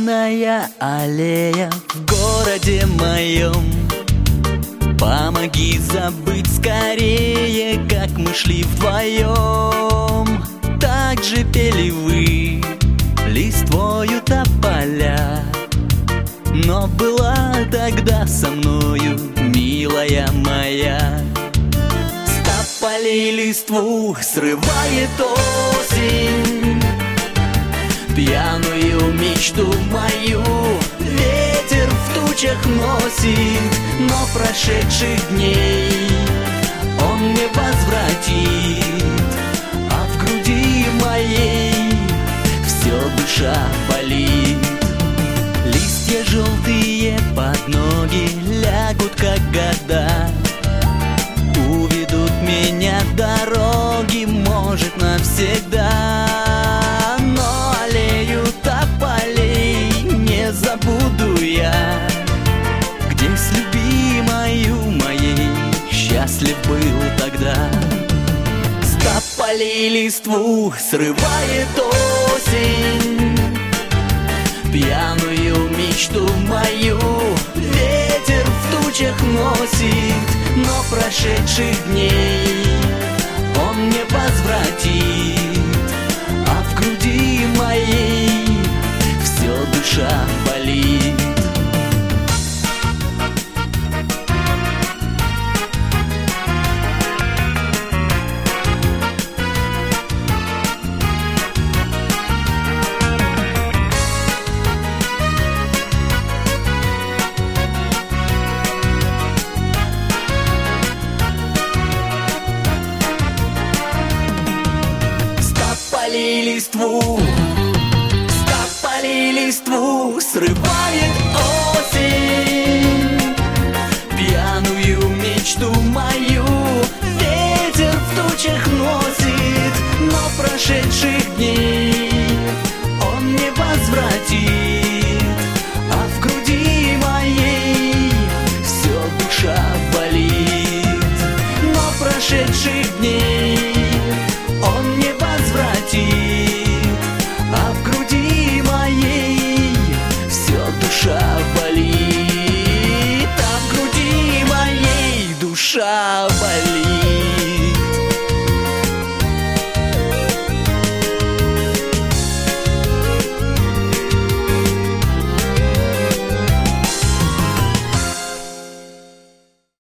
Длинная аллея в городе моем. Помоги забыть скорее, как мы шли вдвоем. Так же пели вы листвою тополя, но была тогда со мною, милая моя. С тополей листву срывает осень, пьяную мечту мою ветер в тучах носит, но прошедших дней он не возвратит. А в груди моей все душа болит. Листья желтые под ноги лягут, как года, уведут меня дороги, может, навсегда. Но аллею тополей не забуду я, где с любимою моей счастлив был тогда. С тополей листву срывает осень, пьяную мечту мою ветер в тучах носит, но прошедших дней он не возвратит. А в груди моей все душа болит. С тополей листву срывает осень, пьяную мечту мою ветер в тучах носит, но прошедших дней он не возвратит. А в груди моей все душа болит, но прошедших дней он не возвратит. А в груди моей все душа болит. А в груди моей душа болит.